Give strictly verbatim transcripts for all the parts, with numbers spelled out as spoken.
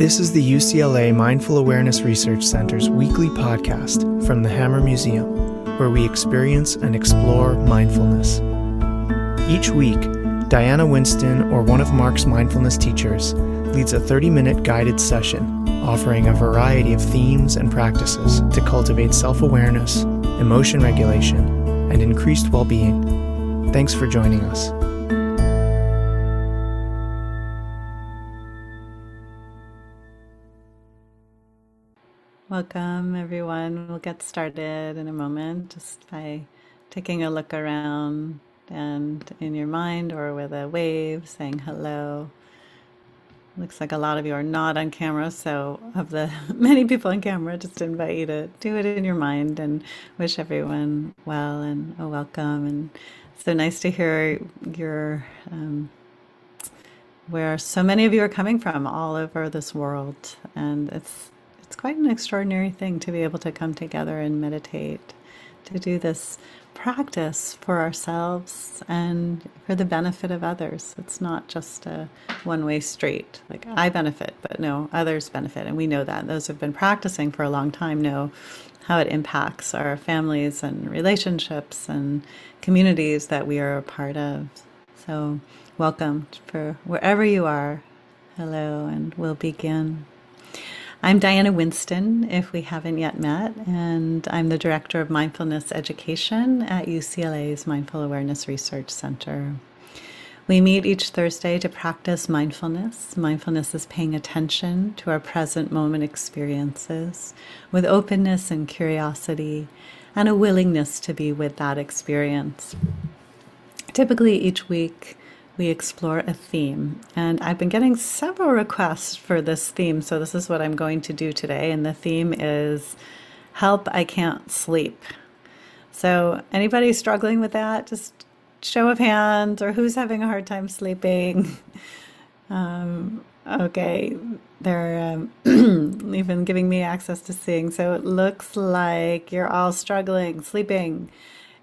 This is the U C L A Mindful Awareness Research Center's weekly podcast from the Hammer Museum, where we experience and explore mindfulness. Each week, Diana Winston or one of Mark's mindfulness teachers leads a thirty-minute guided session offering a variety of themes and practices to cultivate self-awareness, emotion regulation, and increased well-being. Thanks for joining us. Welcome, everyone. We'll get started in a moment just by taking a look around and in your mind or with a wave saying hello. Looks like a lot of you are not on camera, so of the many people on camera, just invite you to do it in your mind and wish everyone well and a welcome. And so nice to hear your um, where so many of you are coming from all over this world, and it's It's quite an extraordinary thing to be able to come together and meditate, to do this practice for ourselves and for the benefit of others. It's not just a one-way street, like I benefit, but no, others benefit. And we know that. Those who've been practicing for a long time know how it impacts our families and relationships and communities that we are a part of. So welcome for wherever you are. Hello, and we'll begin. I'm Diana Winston, if we haven't yet met, and I'm the Director of Mindfulness Education at U C L A's Mindful Awareness Research Center. We meet each Thursday to practice mindfulness. Mindfulness is paying attention to our present moment experiences with openness and curiosity and a willingness to be with that experience. Typically each week, we explore a theme, and I've been getting several requests for this theme, so this is what I'm going to do today, and the theme is help, I can't sleep. So anybody struggling with that, just show of hands, or who's having a hard time sleeping? um, okay, they're um, even giving me access to seeing, so it looks like you're all struggling, sleeping.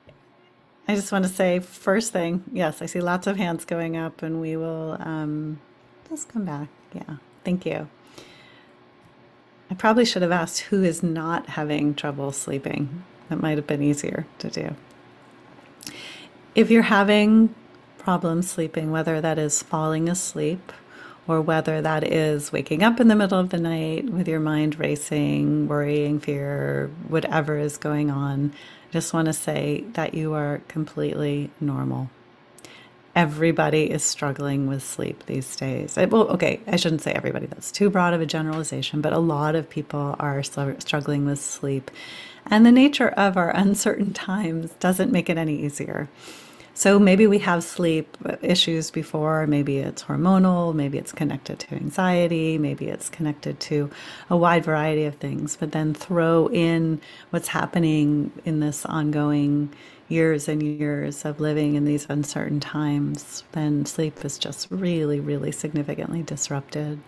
I just want to say first thing, yes, I see lots of hands going up, and we will um, just come back. Yeah, thank you. I probably should have asked who is not having trouble sleeping. That might have been easier to do. If you're having problems sleeping, whether that is falling asleep or whether that is waking up in the middle of the night with your mind racing, worrying, fear, whatever is going on, I just want to say that you are completely normal. Everybody is struggling with sleep these days. I, well, okay, I shouldn't say everybody. That's too broad of a generalization, but a lot of people are struggling with sleep. And the nature of our uncertain times doesn't make it any easier. So maybe we have sleep issues before, maybe it's hormonal, maybe it's connected to anxiety, maybe it's connected to a wide variety of things, but then throw in what's happening in this ongoing years and years of living in these uncertain times, then sleep is just really, really significantly disrupted.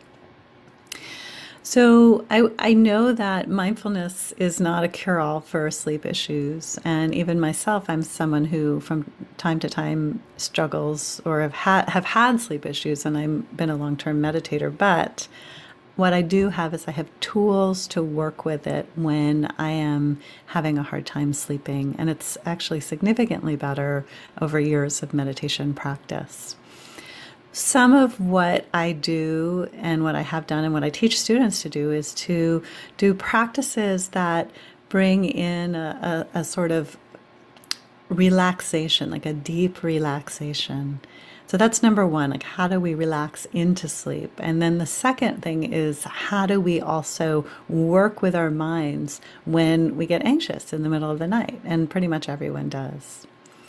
So I, I know that mindfulness is not a cure-all for sleep issues. And even myself, I'm someone who from time to time struggles or have had, have had sleep issues, and I've been a long-term meditator. But what I do have is I have tools to work with it when I am having a hard time sleeping. And it's actually significantly better over years of meditation practice. Some of what I do and what I have done and what I teach students to do is to do practices that bring in a, a, a sort of relaxation, like a deep relaxation. So that's number one, like how do we relax into sleep? And then the second thing is how do we also work with our minds when we get anxious in the middle of the night? And pretty much everyone does.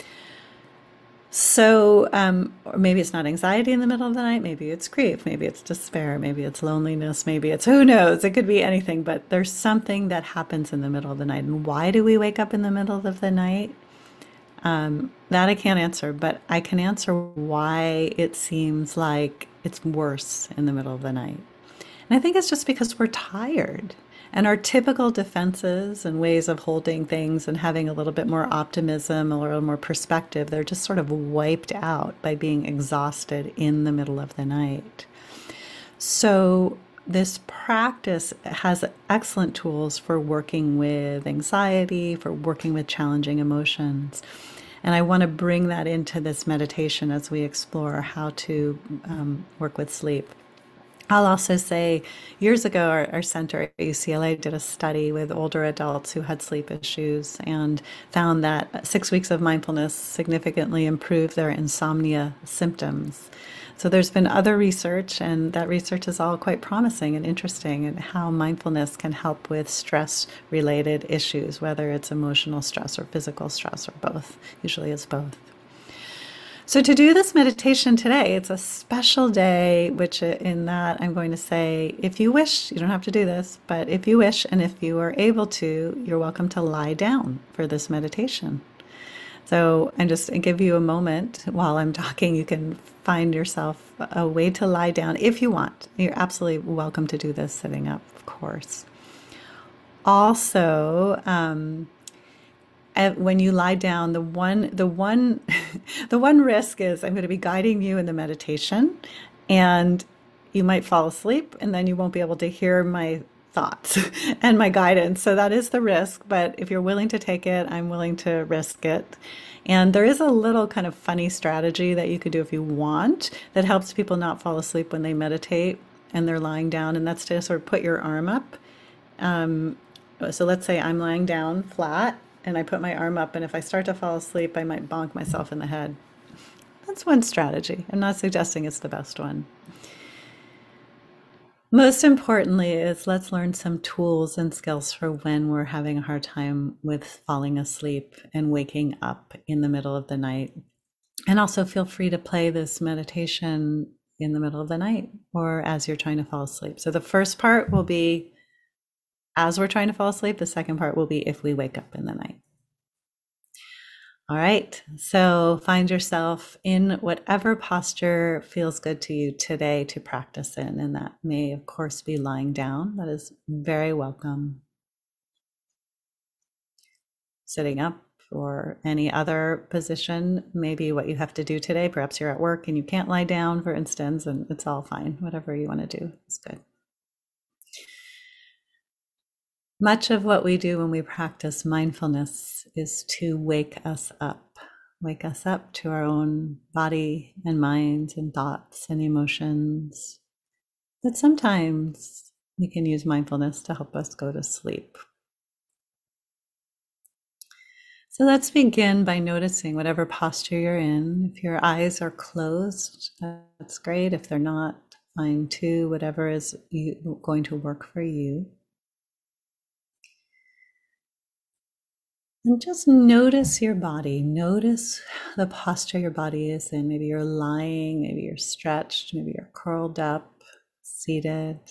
So, um, or maybe it's not anxiety in the middle of the night, maybe it's grief, maybe it's despair, maybe it's loneliness, maybe it's who knows, it could be anything, but there's something that happens in the middle of the night. And why do we wake up in the middle of the night? Um, that I can't answer, but I can answer why it seems like it's worse in the middle of the night. And I think it's just because we're tired. And our typical defenses and ways of holding things and having a little bit more optimism, a little more perspective, they're just sort of wiped out by being exhausted in the middle of the night. So this practice has excellent tools for working with anxiety, for working with challenging emotions. And I want to bring that into this meditation as we explore how to um, work with sleep. I'll also say years ago, our, our center at U C L A did a study with older adults who had sleep issues and found that six weeks of mindfulness significantly improved their insomnia symptoms. So there's been other research, and that research is all quite promising and interesting, and how mindfulness can help with stress-related issues, whether it's emotional stress or physical stress or both. Usually it's both. So to do this meditation today, it's a special day, which in that I'm going to say, if you wish, you don't have to do this, but if you wish and if you are able to, you're welcome to lie down for this meditation. So I'm just going to give you a moment while I'm talking. You can find yourself a way to lie down if you want. You're absolutely welcome to do this sitting up, of course. Also, um, when you lie down, the one, the one, the one risk is I'm going to be guiding you in the meditation, and you might fall asleep, and then you won't be able to hear my thoughts and my guidance. So that is the risk. But if you're willing to take it, I'm willing to risk it. And there is a little kind of funny strategy that you could do if you want that helps people not fall asleep when they meditate and they're lying down. And that's to sort of put your arm up. Um, so let's say I'm lying down flat and I put my arm up, and if I start to fall asleep, I might bonk myself in the head. That's one strategy. I'm not suggesting it's the best one. Most importantly is let's learn some tools and skills for when we're having a hard time with falling asleep and waking up in the middle of the night. And also feel free to play this meditation in the middle of the night or as you're trying to fall asleep. So the first part will be as we're trying to fall asleep. The second part will be if we wake up in the night. All right, so find yourself in whatever posture feels good to you today to practice in, and that may, of course, be lying down. That is very welcome. Sitting up or any other position, maybe what you have to do today. Perhaps you're at work and you can't lie down, for instance, and it's all fine. Whatever you want to do is good. Much of what we do when we practice mindfulness is to wake us up, wake us up to our own body and minds and thoughts and emotions. But sometimes we can use mindfulness to help us go to sleep. So let's begin by noticing whatever posture you're in. If your eyes are closed, that's great. If they're not, fine too, whatever is going to work for you. And just notice your body. Notice the posture your body is in. Maybe you're lying, maybe you're stretched, maybe you're curled up, seated.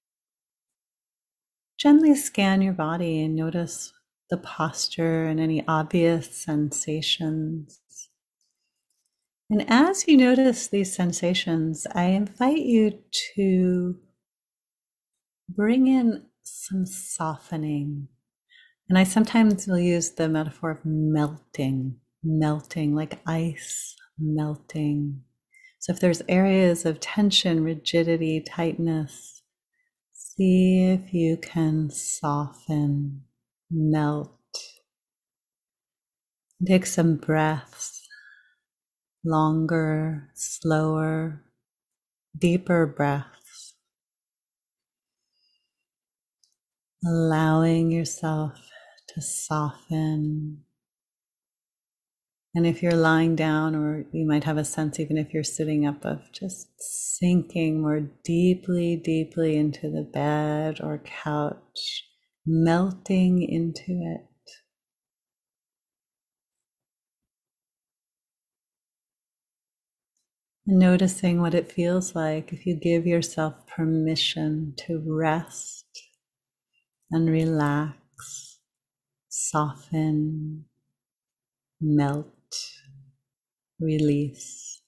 Gently scan your body and notice the posture and any obvious sensations. And as you notice these sensations, I invite you to bring in some softening. And I sometimes will use the metaphor of melting, melting, like ice melting. So if there's areas of tension, rigidity, tightness, see if you can soften, melt. Take some breaths, longer, slower, deeper breaths. Allowing yourself to soften. And if you're lying down, or you might have a sense, even if you're sitting up, of just sinking more deeply, deeply into the bed or couch, melting into it. And noticing what it feels like if you give yourself permission to rest and relax, soften, melt, release.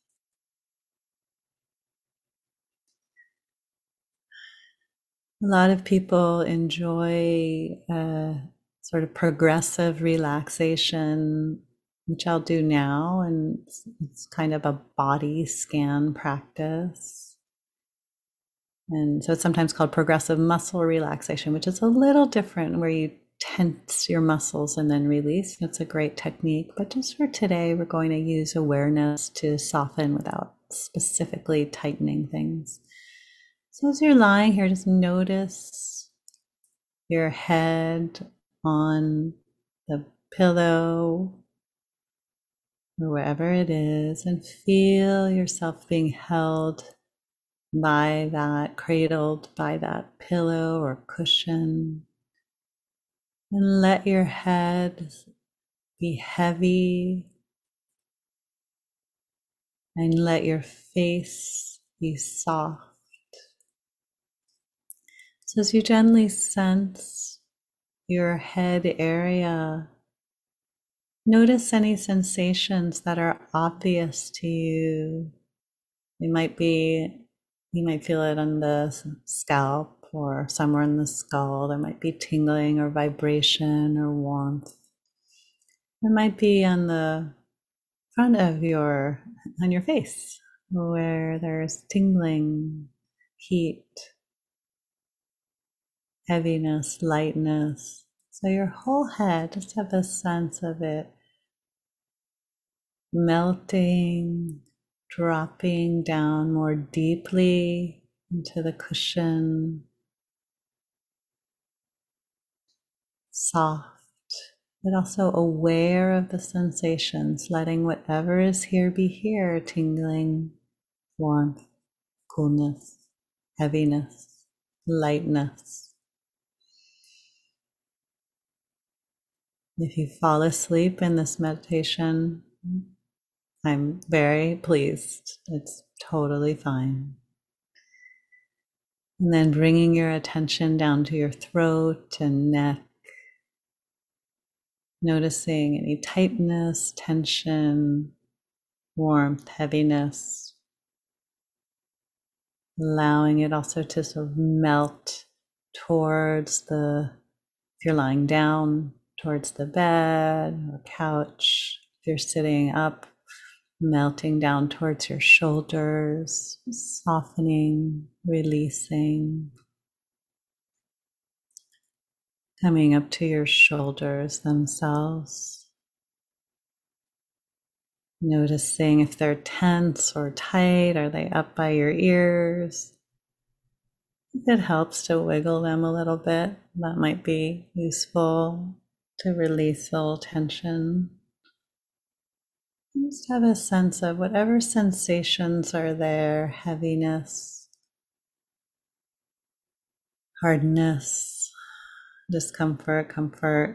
A lot of people enjoy a sort of progressive relaxation, which I'll do now, and it's, it's kind of a body scan practice. And so it's sometimes called progressive muscle relaxation, which is a little different, where you tense your muscles and then release. It's a great technique. But just for today, we're going to use awareness to soften without specifically tightening things. So as you're lying here, just notice your head on the pillow or wherever it is, and feel yourself being held by that, cradled by that pillow or cushion. And let your head be heavy, and let your face be soft. So as you gently sense your head area, notice any sensations that are obvious to you. They might be, you might feel it on the scalp or somewhere in the skull. There might be tingling or vibration or warmth. It might be on the front of your, on your face, where there's tingling, heat, heaviness, lightness. So your whole head, just have a sense of it melting, dropping down more deeply into the cushion, soft, but also aware of the sensations, letting whatever is here be here, tingling, warmth, coolness, heaviness, lightness. If you fall asleep in this meditation, I'm very pleased. It's totally fine. And then bringing your attention down to your throat and neck, noticing any tightness, tension, warmth, heaviness, allowing it also to sort of melt towards the, if you're lying down, towards the bed or couch. If you're sitting up, melting down towards your shoulders, softening, releasing, coming up to your shoulders themselves. Noticing if they're tense or tight. Are they up by your ears? If it helps to wiggle them a little bit, that might be useful to release a little tension. Just have a sense of whatever sensations are there, heaviness, hardness, discomfort, comfort,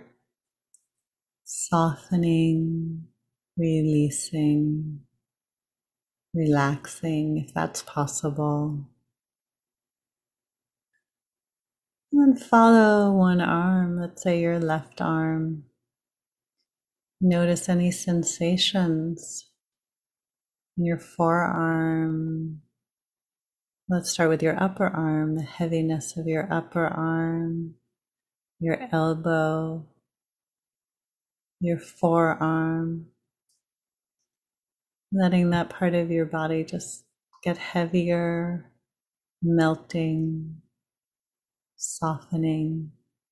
softening, releasing, relaxing if that's possible. And then follow one arm, let's say your left arm. Notice any sensations in your forearm. Let's start with your upper arm, the heaviness of your upper arm, your elbow, your forearm. Letting that part of your body just get heavier, melting, softening.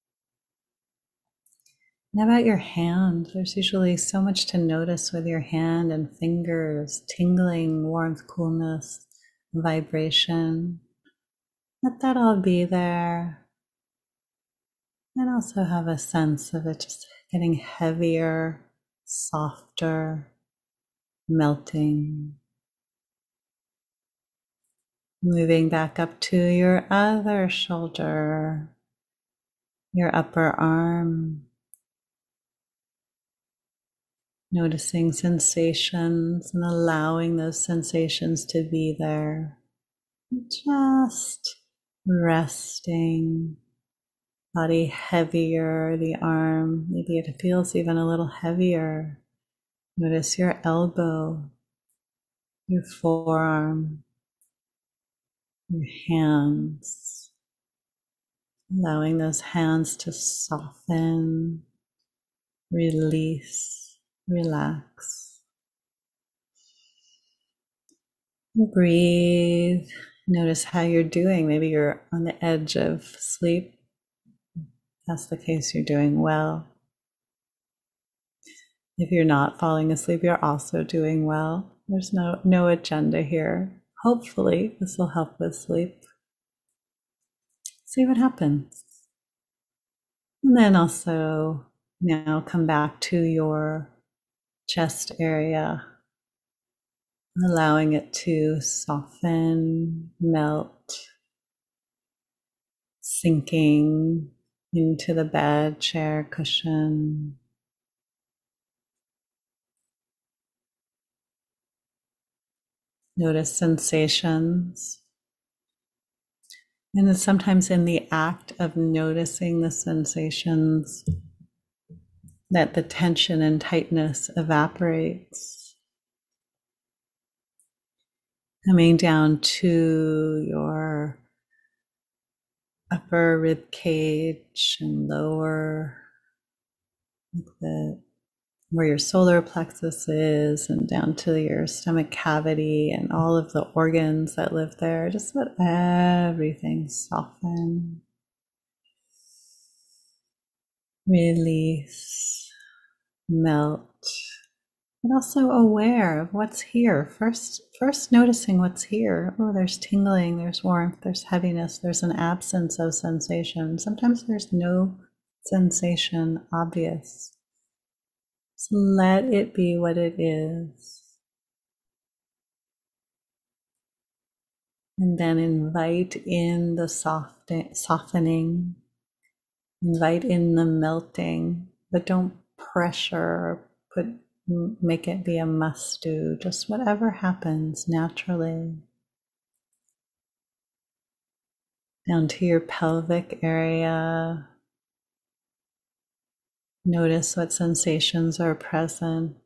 And how about your hand? There's usually so much to notice with your hand and fingers, tingling, warmth, coolness, vibration. Let that all be there. And also have a sense of it just getting heavier, softer, melting. Moving back up to your other shoulder, your upper arm. Noticing sensations and allowing those sensations to be there. Just resting, body heavier, the arm, maybe it feels even a little heavier. Notice your elbow, your forearm, your hands, allowing those hands to soften, release, relax. Breathe Notice how you're doing. Maybe you're on the edge of sleep. If that's the case, you're doing well. If you're not falling asleep, you're also doing well. There's no, no agenda here. Hopefully, this will help with sleep. See what happens. And then also now come back to your chest area, allowing it to soften, melt, sinking into the bed, chair, cushion. Notice sensations. And then sometimes in the act of noticing the sensations, that the tension and tightness evaporates, coming down to your upper rib cage and lower, like the where your solar plexus is, and down to your stomach cavity and all of the organs that live there. Just let everything soften, release, melt, but also aware of what's here. First, first noticing what's here. Oh, there's tingling, there's warmth, there's heaviness, there's an absence of sensation. Sometimes there's no sensation obvious. So let it be what it is. And then invite in the soft, softening, invite in the melting, but don't pressure or put, make it be a must do, just whatever happens naturally. Down to your pelvic area. Notice what sensations are present,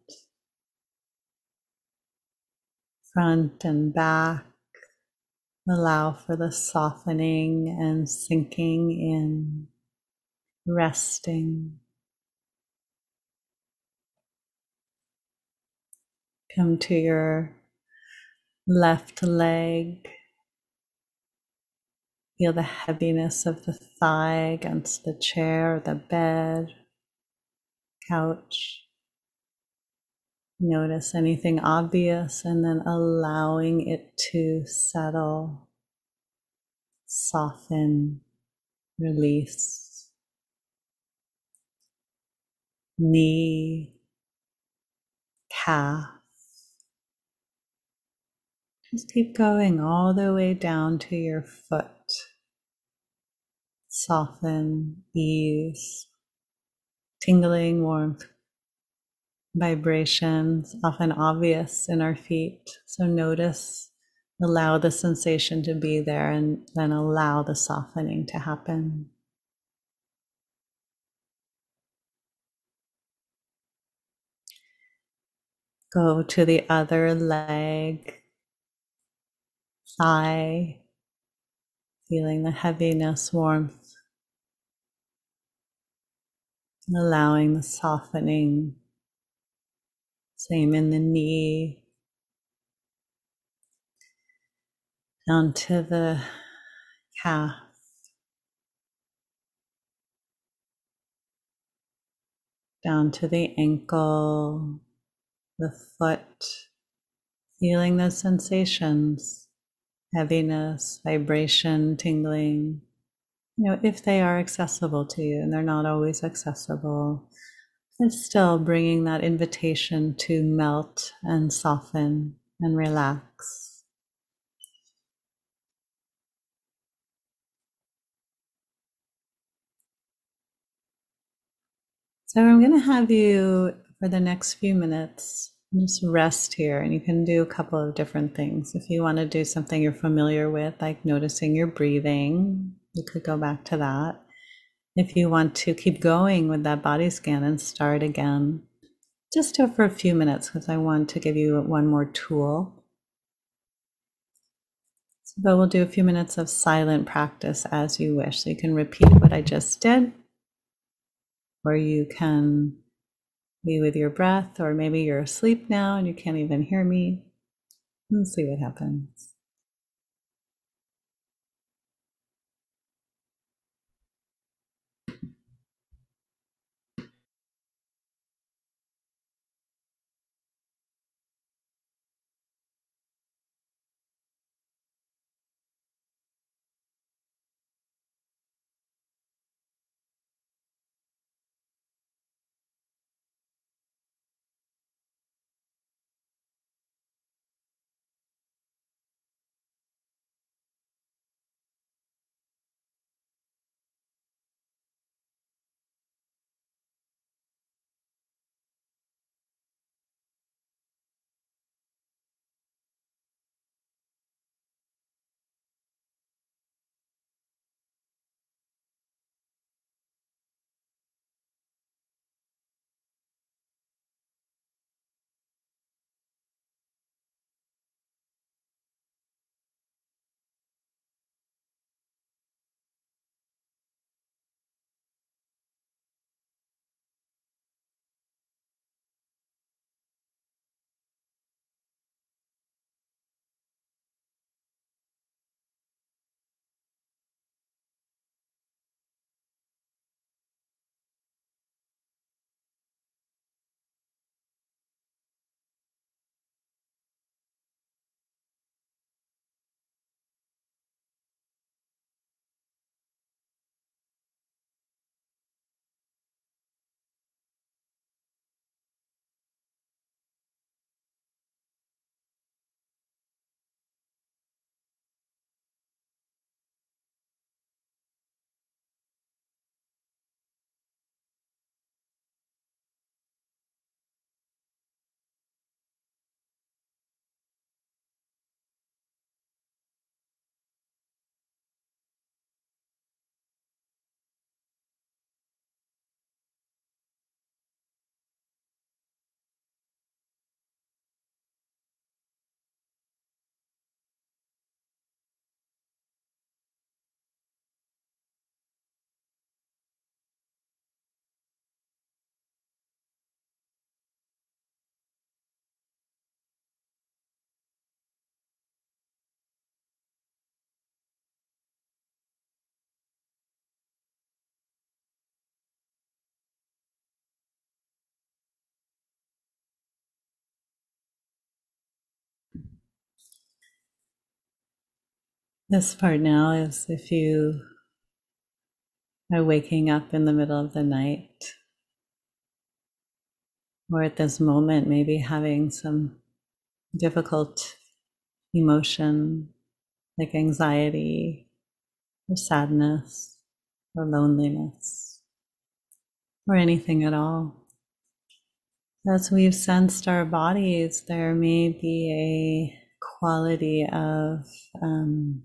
front and back. Allow for the softening and sinking in, resting. Come to your left leg. Feel the heaviness of the thigh against the chair, the bed, couch. Notice anything obvious and then allowing it to settle, soften, release. Knee, calf. Just keep going all the way down to your foot. Soften, ease, tingling, warmth, vibrations, often obvious in our feet. So notice, allow the sensation to be there, and then allow the softening to happen. Go to the other leg, thigh, feeling the heaviness, warmth, allowing the softening. Same in the knee, down to the calf, down to the ankle, the foot, feeling those sensations, heaviness, vibration, tingling, you know, if they are accessible to you, and they're not always accessible, but still bringing that invitation to melt and soften and relax. So I'm going to have you, for the next few minutes, just rest here, and you can do a couple of different things. If you want to do something you're familiar with, like noticing your breathing, you could go back to that. If you want to keep going with that body scan and start again, just do it for a few minutes, because I want to give you one more tool. But we'll do a few minutes of silent practice as you wish. So you can repeat what I just did, or you can be with your breath, or maybe you're asleep now and you can't even hear me. Let's see what happens. This part now is if you are waking up in the middle of the night, or at this moment, maybe having some difficult emotion like anxiety or sadness or loneliness or anything at all. As we've sensed our bodies, there may be a quality of um,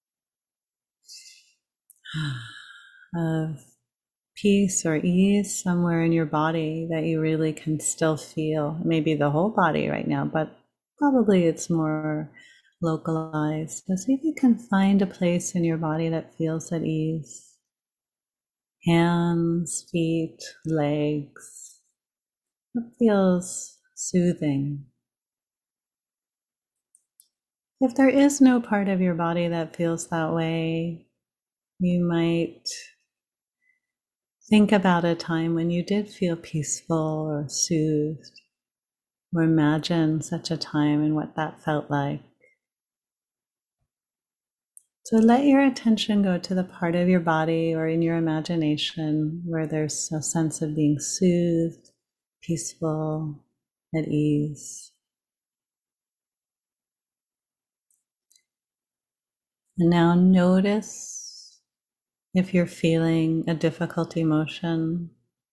of peace or ease somewhere in your body that you really can still feel. Maybe the whole body right now, but probably it's more localized. So see if you can find a place in your body that feels at ease. Hands, feet, legs. It feels soothing. If there is no part of your body that feels that way, you might think about a time when you did feel peaceful or soothed, or imagine such a time and what that felt like. So let your attention go to the part of your body or in your imagination where there's a sense of being soothed, peaceful, at ease. And now notice if you're feeling a difficult emotion,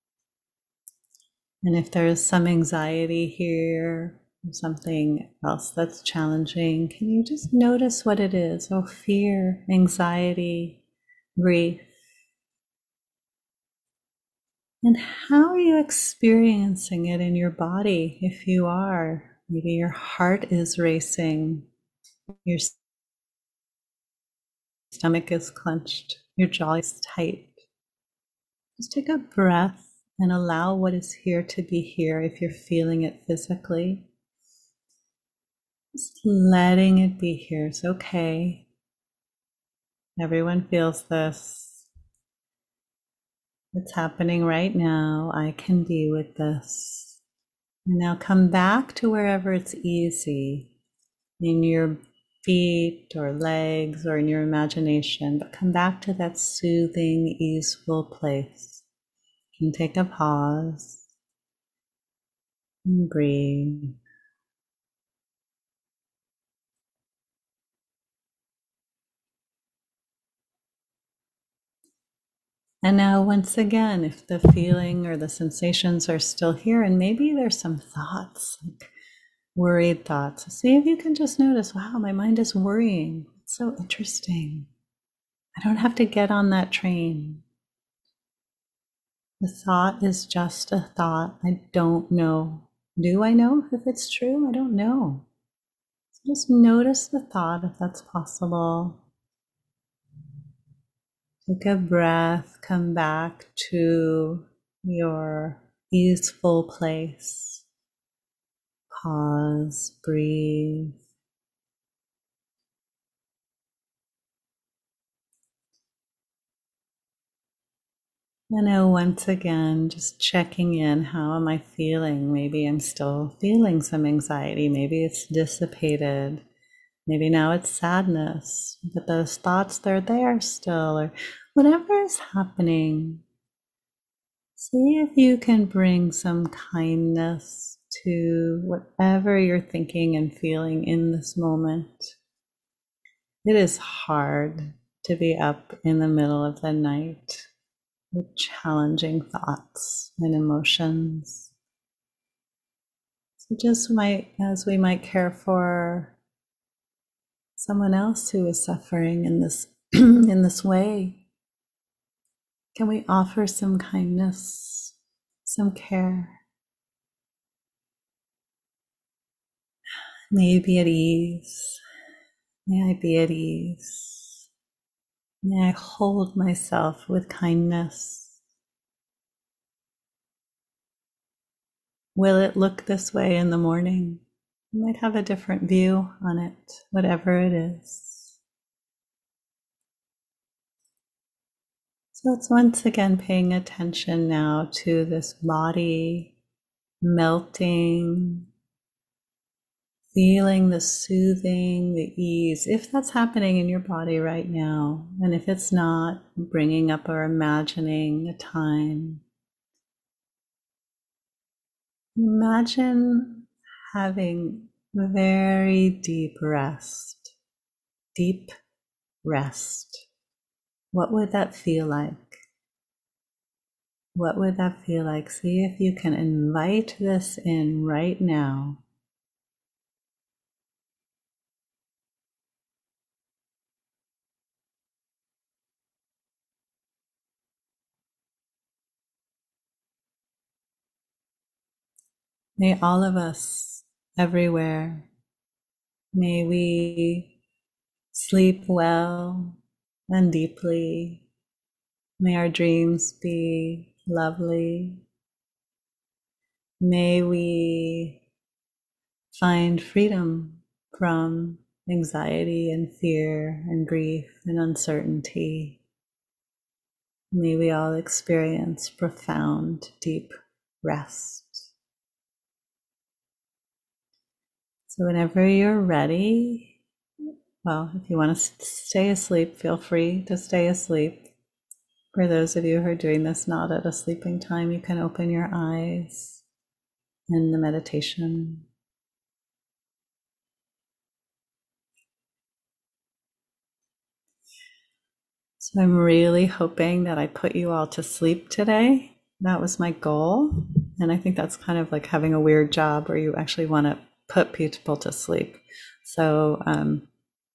and if there is some anxiety here, or something else that's challenging, can you just notice what it is? Oh, fear, anxiety, grief. And how are you experiencing it in your body? If you are, maybe your heart is racing, your stomach is clenched, your jaw is tight. Just take a breath and allow what is here to be here if you're feeling it physically. Just letting it be here is okay. Everyone feels this. It's happening right now. I can be with this. And now come back to wherever it's easy, in your feet or legs or in your imagination, but come back to that soothing, easeful place. You can take a pause and breathe. And now, once again, if the feeling or the sensations are still here, and maybe there's some thoughts, like worried thoughts, see if you can just notice, wow, my mind is worrying. It's so interesting. I don't have to get on that train. The thought is just a thought. I don't know. Do I know if it's true? I don't know. So just notice the thought if that's possible. Take a breath, come back to your easeful place. Pause, breathe. And now once again, just checking in, how am I feeling? Maybe I'm still feeling some anxiety. Maybe it's dissipated. Maybe now it's sadness, but those thoughts, they're there still, or whatever is happening. See if you can bring some kindness to whatever you're thinking and feeling in this moment. It is hard to be up in the middle of the night with challenging thoughts and emotions. So just might, as we might care for someone else who is suffering in this in this way, can we offer some kindness, some care? May you be at ease. May I be at ease. May I hold myself with kindness. Will it look this way in the morning? You might have a different view on it, whatever it is. So it's once again paying attention now to this body melting, feeling the soothing, the ease, if that's happening in your body right now. And if it's not, bringing up or imagining a time. Imagine having very deep rest, deep rest. What would that feel like? What would that feel like? See if you can invite this in right now. May all of us, everywhere, may we sleep well and deeply. May our dreams be lovely. May we find freedom from anxiety and fear and grief and uncertainty. May we all experience profound, deep rest. So whenever you're ready, well, if you want to stay asleep, feel free to stay asleep. For those of you who are doing this not at a sleeping time, you can open your eyes in the meditation. So I'm really hoping that I put you all to sleep today. That was my goal. And I think that's kind of like having a weird job where you actually want to put people to sleep. So, um,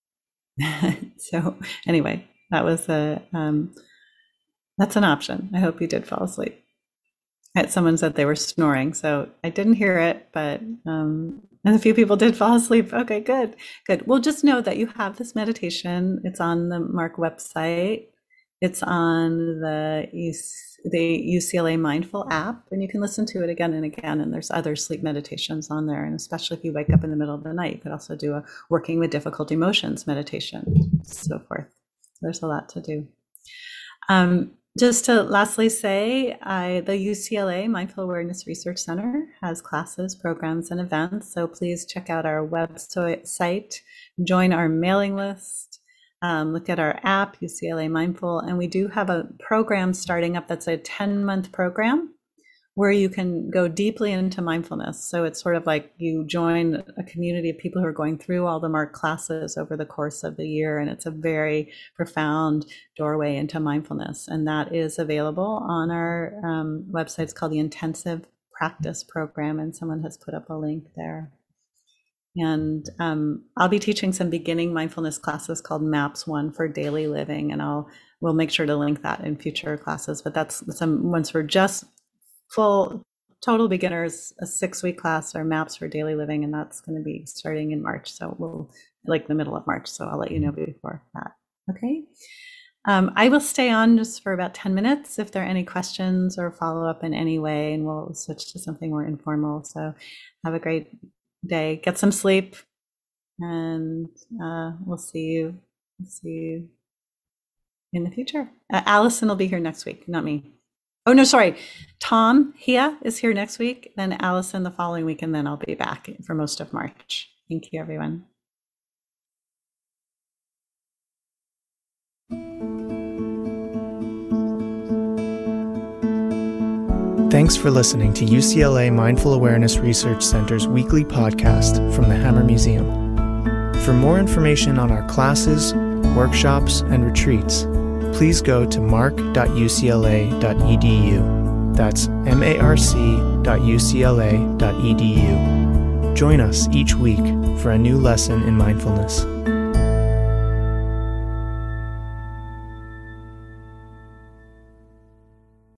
so anyway, that was a, um, that's an option. I hope you did fall asleep. Someone said they were snoring, so I didn't hear it, but um, and a few people did fall asleep. Okay, good, good. Well, just know that you have this meditation. It's on the Mark website. It's on the the U C L A Mindful app, and you can listen to it again and again. And there's other sleep meditations on there. And especially if you wake up in the middle of the night, you could also do a working with difficult emotions meditation, so forth. There's a lot to do. Um, Just to lastly say, I, the U C L A Mindful Awareness Research Center has classes, programs, and events. So please check out our website, join our mailing list, um, look at our app, U C L A Mindful. And we do have a program starting up that's a ten-month program where you can go deeply into mindfulness. So it's sort of like you join a community of people who are going through all the Mark classes over the course of the year. And it's a very profound doorway into mindfulness. And that is available on our um, website. It's called the Intensive Practice Program. And someone has put up a link there. And um, I'll be teaching some beginning mindfulness classes called MAPS one for daily living. And I'll, we'll make sure to link that in future classes. But that's some, once we're just full total beginners, a six-week class or MAPS for daily living, and that's going to be starting in March. So we'll like the middle of March. So I'll let you know before that. Okay. Um, I will stay on just for about ten minutes if there are any questions or follow up in any way, and we'll switch to something more informal. So have a great day. Get some sleep, and uh, we'll see you. We'll see you in the future. Uh, Allison will be here next week, not me. Oh, no, sorry. Tom Hia is here next week, then Allison the following week, and then I'll be back for most of March. Thank you, everyone. Thanks for listening to U C L A Mindful Awareness Research Center's weekly podcast from the Hammer Museum. For more information on our classes, workshops, and retreats, please go to marc dot u c l a dot e d u. That's M A R C dot U C L A dot E D U. Join us each week for a new lesson in mindfulness.